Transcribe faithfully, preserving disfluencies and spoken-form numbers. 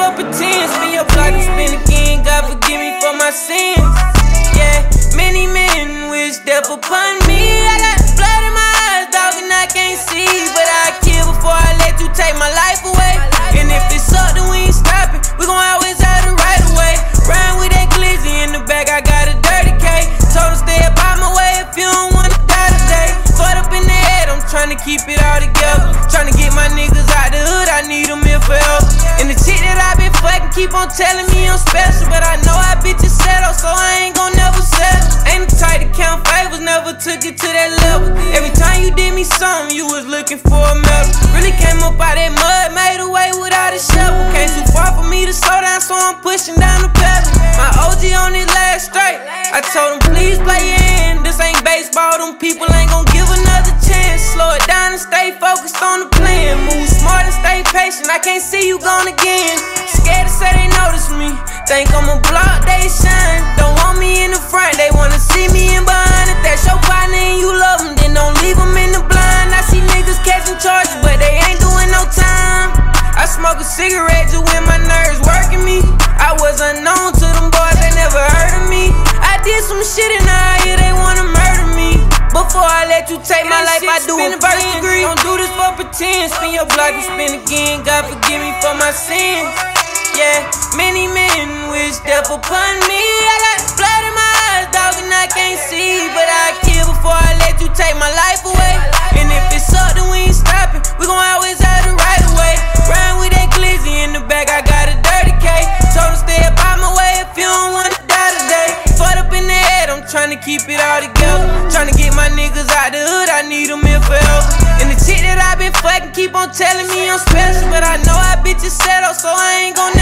for pretend. Spin your block and spin again. God forgive me for my sins. Yeah, many men wish death upon me. I got blood in my eyes, dog, and I can't see. But I kill before I let you take my life away. And if it's up, then we ain't stopping. We gon' always have the right away. Riding with that glizzy in the back, I got a dirty K. Told her stay up out my way if you don't wanna die today. Fucked up in the head, I'm tryna keep it all together. Tryna get my niggas out the hood, I need them here forever. And the chick that I been fucking keep on telling me I'm special, but I know I bitches settle, so I ain't gon' never settle. Ain't the type to count favors, never took it to that level. Every time you did me something, you was looking for a medal. Really came up out that mud, made a way without a shovel. Came too far for me to slow down, so I'm pushing down the pedal. My O G on his last strike, I told him please play your hand. This ain't baseball, them people ain't gon' give another chance. Slow it down and stay focused on the plan. Move smart and stay patient, I can't see you gone again. Scared to say they notice me, think I'ma block, they shine. Don't want me in the front, they wanna see me in behind. If that's your partner and you love them, then don't leave them in the blind. I see niggas catching charges, but they ain't doing no time. I smoke a cigarette just when my nerves working me. I was unknown to them boys, they never heard of me. I did some shit and now I hear they wanna murder me. Before I let you take my life, I do a first degree. Don't do this for pretend. Spin your block and spin again. God forgive me for my sins. Yeah, many men wish death upon me. I got blood in my eyes, dog, and I can't see. But I kill before I let you take my life away. And if it's up, then we ain't stopping. We gon' always have the right away. Riding with that glizzy in the back, I got a dirty K. Told him stay up out my way if you don't wanna die today. Fucked up in the head, I'm tryna keep it all together. Tryna get my niggas out the hood, I need them here forever. And the chick that I been fucking keep on telling me I'm special, but I know I bitches settle, so I ain't gon'